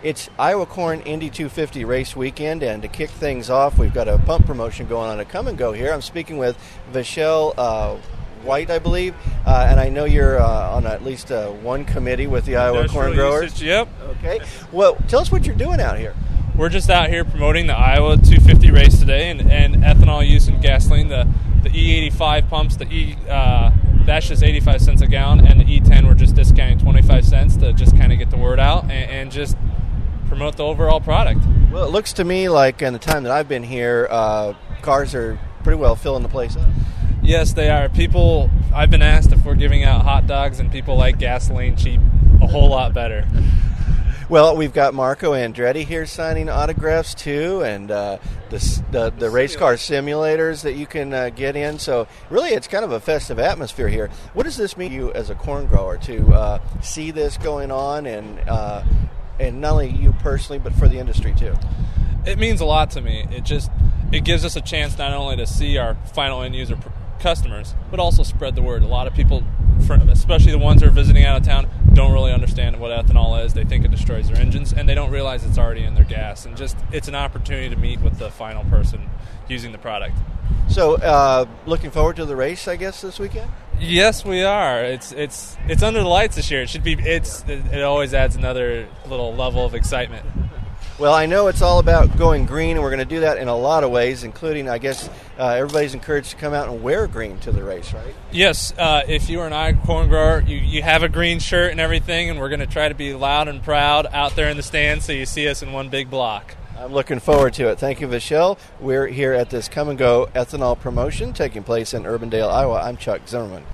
It's Iowa Corn Indy 250 race weekend, and to kick things off, we've got a pump promotion going on at Come and Go here. I'm speaking with Vachelle White, I believe, and I know you're on at least one committee with the Iowa Industrial Corn Growers. Usage, yep. Okay. Well, tell us what you're doing out here. We're just out here promoting the Iowa 250 race today and ethanol use in gasoline. The E85 pumps, that's just 85 cents a gallon, and the E10 we're just discounting 25 cents to just kind of get the word out and just promote the overall product. Well, it looks to me like in the time that I've been here, cars are pretty well filling the place up. Yes, they are. I've been asked if we're giving out hot dogs, and people like gasoline cheap a whole lot better. Well, we've got Marco Andretti here signing autographs too, and the race car simulators that you can get in. So really, it's kind of a festive atmosphere here. What does this mean to you as a corn grower to see this going on, and not only you personally, but for the industry too? It means a lot to me. It gives us a chance not only to see our final end user customers, but also spread the word. A lot of people, especially the ones who are visiting out of town, don't really understand what ethanol is. They think it destroys their engines, and they don't realize it's already in their gas. And it's an opportunity to meet with the final person using the product. So, looking forward to the race, I guess, this weekend? Yes, we are. It's under the lights this year. It always adds another little level of excitement. Well, I know it's all about going green, and we're going to do that in a lot of ways, including, I guess, everybody's encouraged to come out and wear green to the race, right? Yes. If you are an Iowa corn grower, you have a green shirt and everything, and we're going to try to be loud and proud out there in the stands so you see us in one big block. I'm looking forward to it. Thank you, Vachelle. We're here at this Come and Go ethanol promotion taking place in Urbandale, Iowa. I'm Chuck Zimmerman.